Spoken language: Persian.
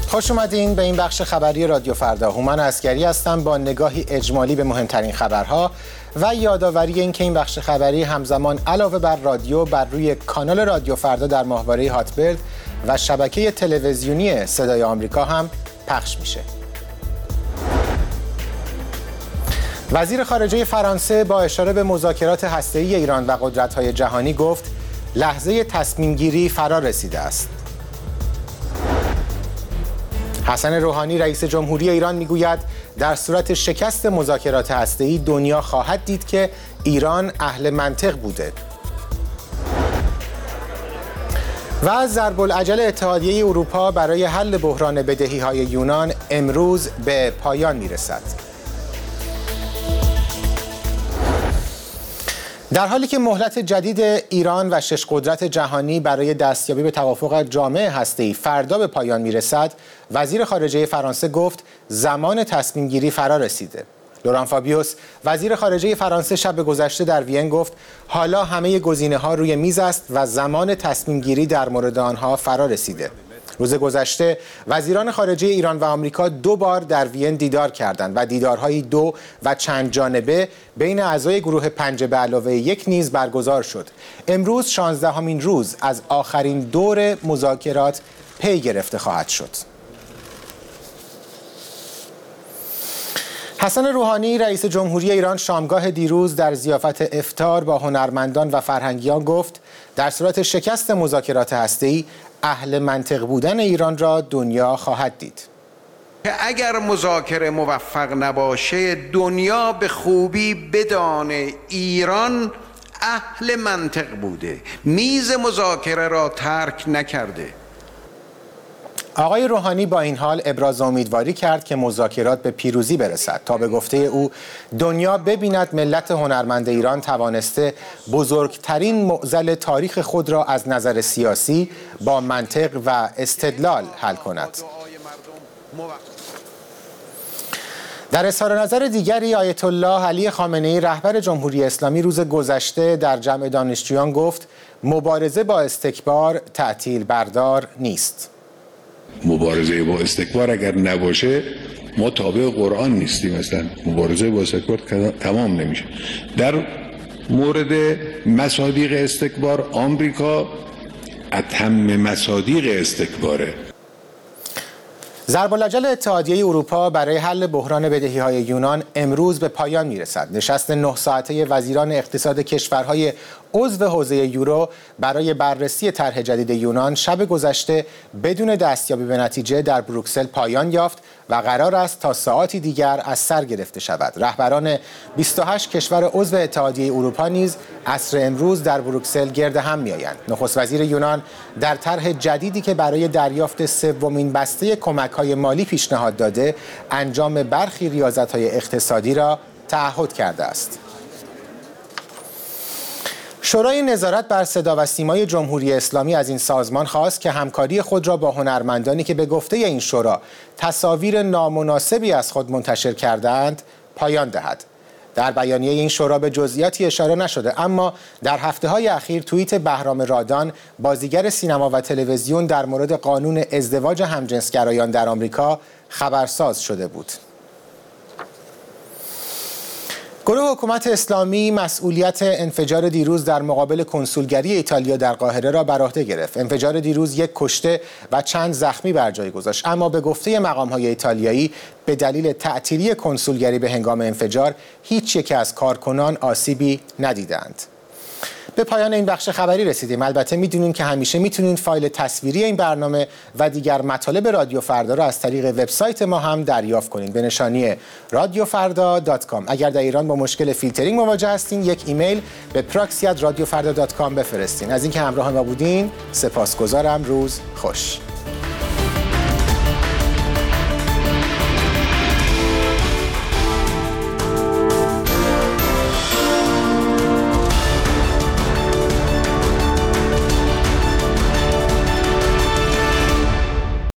خوش اومدین به این بخش خبری رادیو فردا. هومن عسگری هستم با نگاهی اجمالی به مهمترین خبرها و یادآوری این که این بخش خبری همزمان علاوه بر رادیو بر روی کانال رادیو فردا در ماهواره هاتبرد و شبکه تلویزیونی صدای آمریکا هم پخش میشه. وزیر خارجه فرانسه با اشاره به مذاکرات هسته‌ای ایران و قدرت‌های جهانی گفت لحظه تصمیم گیری فرا رسیده است. حسن روحانی رئیس جمهوری ایران میگوید در صورت شکست مذاکرات هسته‌ای دنیا خواهد دید که ایران اهل منطق بوده. و ضرب العجل اتحادیه اروپا برای حل بحران بدهی‌های یونان امروز به پایان میرسد. در حالی که مهلت جدید ایران و 6 قدرت جهانی برای دستیابی به توافق جامع هسته‌ای فردا به پایان میرسد، وزیر خارجه فرانسه گفت زمان تصمیم گیری فرا رسیده. لوران فابیوس وزیر خارجه فرانسه شب گذشته در وین گفت حالا همه گزینه‌ها روی میز است و زمان تصمیم گیری در مورد آنها فرا رسیده. روز گذشته وزیران خارجه ایران و آمریکا 2 بار در وین دیدار کردند و دیدارهای 2 و چند جانبه بین اعضای گروه 5+1 نیز برگزار شد. امروز 16مین روز از آخرین دور مذاکرات پی گرفته خواهد شد. حسن روحانی رئیس جمهوری ایران شامگاه دیروز در ضیافت افطار با هنرمندان و فرهنگیان گفت در صورت شکست مذاکرات هسته‌ای اهل منطق بودن ایران را دنیا خواهد دید. اگر مذاکره موفق نباشه دنیا به خوبی بدانه ایران اهل منطق بوده، میز مذاکره را ترک نکرده. آقای روحانی با این حال ابراز امیدواری کرد که مذاکرات به پیروزی برسد تا به گفته او دنیا ببیند ملت هنرمند ایران توانسته بزرگترین معضل تاریخ خود را از نظر سیاسی با منطق و استدلال حل کند. در اظهار نظر دیگری آیت الله علی خامنه‌ای رهبر جمهوری اسلامی روز گذشته در جمع دانشجویان گفت مبارزه با استکبار تعطیل بردار نیست. مبارزه با استکبار اگر نباشه ما تابع قرآن نیستیم. مثلا مبارزه با استکبار تمام نمیشه. در مورد مصادیق استکبار آمریکا اتم مصادیق استکباره. ضرب العجل اتحادیه اروپا برای حل بحران بدهی‌های یونان امروز به پایان میرسد. نشست 9 ساعته وزیران اقتصاد کشورهای عضو حوزه یورو برای بررسی طرح جدید یونان شب گذشته بدون دستیابی به نتیجه در بروکسل پایان یافت و قرار است تا ساعاتی دیگر از سر گرفته شود. رهبران 28 کشور عضو اتحادیه اروپا نیز عصر امروز در بروکسل گرد هم می‌آیند. نخست وزیر یونان در طرح جدیدی که برای دریافت 3مین بسته کمک‌های مالی پیشنهاد داده، انجام برخی ریاضت‌های اقتصادی را تعهد کرده است. شورای نظارت بر صدا و سیمای جمهوری اسلامی از این سازمان خواست که همکاری خود را با هنرمندانی که به گفته این شورا تصاویر نامناسبی از خود منتشر کردند پایان دهد. در بیانیه این شورا به جزئیاتی اشاره نشده، اما در هفته‌های اخیر توییت بهرام رادان بازیگر سینما و تلویزیون در مورد قانون ازدواج همجنسگرایان در آمریکا خبرساز شده بود. گروه حکومت اسلامی مسئولیت انفجار دیروز در مقابل کنسولگری ایتالیا در قاهره را بر عهده گرفت. انفجار دیروز 1 کشته و چند زخمی بر جای گذاشت، اما به گفته مقام‌های ایتالیایی به دلیل تعطیلی کنسولگری به هنگام انفجار هیچ یک از کارکنان آسیبی ندیدند. به پایان این بخش خبری رسیدیم. البته میدونین که همیشه میتونین فایل تصویری این برنامه و دیگر مطالب رادیو فردا را از طریق وبسایت ما هم دریافت کنین به نشانی radiofarda.com. اگر در ایران با مشکل فیلترینگ مواجه هستین، یک ایمیل به proxy@radiofarda.com بفرستین. از اینکه همراه ما بودین سپاسگزارم. روز خوش.